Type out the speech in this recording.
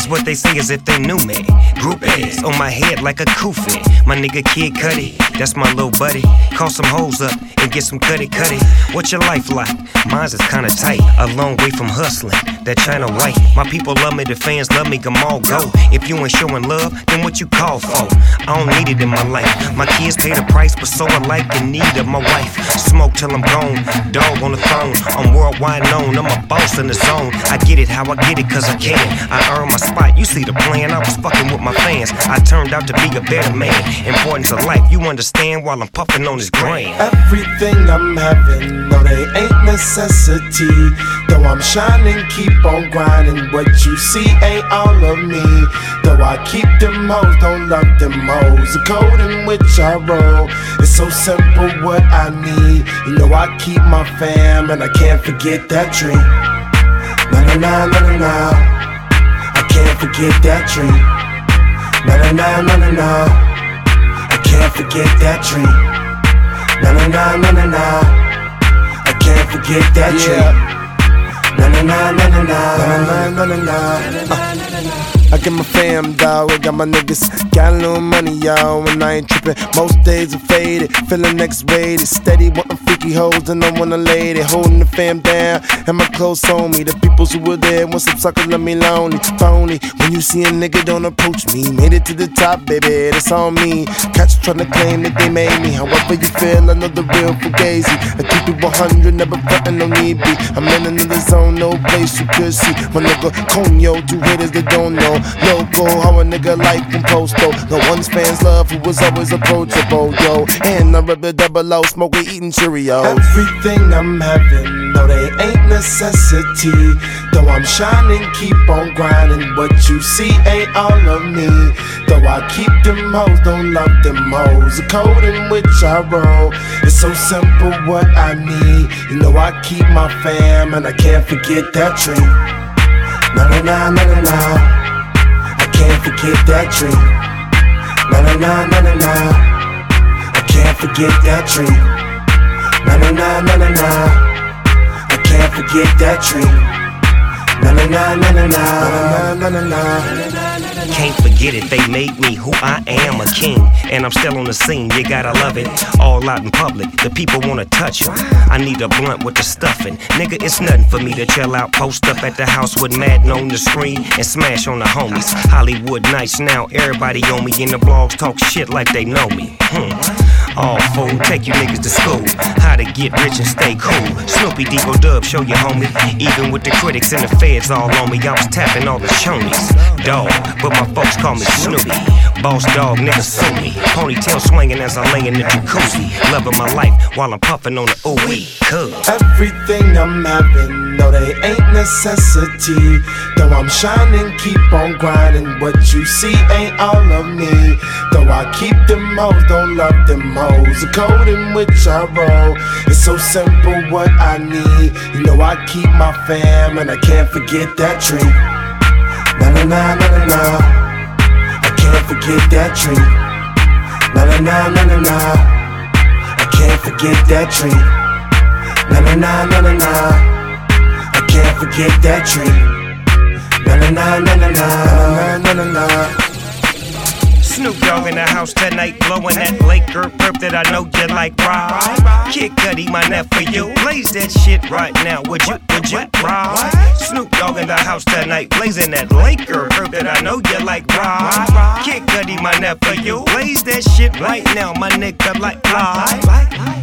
It's what they say as if they knew me. Group A's on my head like a kufi. My nigga Kid Cudi, that's my little buddy. Call some hoes up and get some cutty. What's your life like? Mine's is kinda tight, a long way from hustling. That China white. My people love me, the fans love me, come all go. If you ain't showing love, then what you call for? I don't need it in my life. My kids pay the price, but so I like the need of my wife. Smoke till I'm gone, dog on the phone. I'm worldwide known, I'm a boss in the zone. I get it how I get it, cause I can. I earn my spot, you see the plan. I was fucking with my fans. I turned out to be a better man. Importance of life, you understand while I'm puffing on this grain. Everything I'm having, no, they ain't necessity. Though I'm shining, keep on grinding. What you see ain't all of me. Though I keep them hoes, don't love them hoes. The code in which I roll, it's so simple what I need. You know I keep my fam and I can't forget that tree. Na na na na na na, I can't forget that tree. Na na na na na na, I can't forget that tree. Na na na na na na, I can't forget that tree. Na na na na na na na na na. I get my fam, dawg, I got my niggas. Got a little money, y'all, and I ain't trippin'. Most days are faded, feeling X-rated. Steady wantin' freaky hoes, and I want a lady. Holding the fam down, and my clothes on me. The peoples who were there want some suckers, left me lonely. Phony, when you see a nigga, don't approach me. Made it to the top, baby, that's on me. Cats tryna claim that they made me. However you feel, I know the real fugazi. I keep it 100, never frontin', no need be. I'm in another zone, no place you could see. My nigga Conyo, two haters that don't know. Loco, how a nigga like from Posto. No one's fans love who was always approachable, yo. And I rep the double O, smoking, eating Cheerios. Everything I'm having, no, they ain't necessity. Though I'm shining, keep on grinding. What you see ain't all of me. Though I keep them hoes, don't love them hoes. The code in which I roll, it's so simple what I need. You know I keep my fam and I can't forget that tree. Na na na na na na, can't forget that tree. Na na na na na na, I can't forget that tree. Na na na na na na, I can't forget that tree. Na na na na na na na na na. Can't forget it, they made me who I am, a king. And I'm still on the scene, you gotta love it. All out in public, the people wanna touch it. I need a blunt with the stuffing. Nigga, it's nothing for me to chill out, post up at the house with Madden on the screen and smash on the homies. Hollywood nights now, everybody on me in the blogs talk shit like they know me. All fool, take you niggas to school. How to get rich and stay cool. Snoopy Debo Dub, show you homie. Even with the critics and the feds all on me, I was tapping all the chonies. Dog, but my folks call me Snoopy. Boss dog, niggas sue me. Ponytail swinging as I lay in the jacuzzi. Loving my life while I'm puffing on the ooh-wee. Everything I'm having, no, they ain't necessity. Though I'm shining, keep on grinding. What you see ain't all of me. Though I keep them hoes, don't love them hoes. The code in which I roll, it's so simple what I need. You know I keep my fam and I can't forget that tree. Na na na na na na, I can't forget that tree. Na na na na na na, I can't forget that tree. Na na na na na na, I can't forget that tree. Na na na na na na na na na. Snoop Dogg in the house tonight, blowing that Laker perp that I know you like, right? Kid Cudi, my nephew, blaze that shit right now, would you, right? Snoop Dogg in the house tonight, blazing that Laker perp that I know you like, right? Kid Cudi, my nephew, blaze that shit right now, my nigga like, right?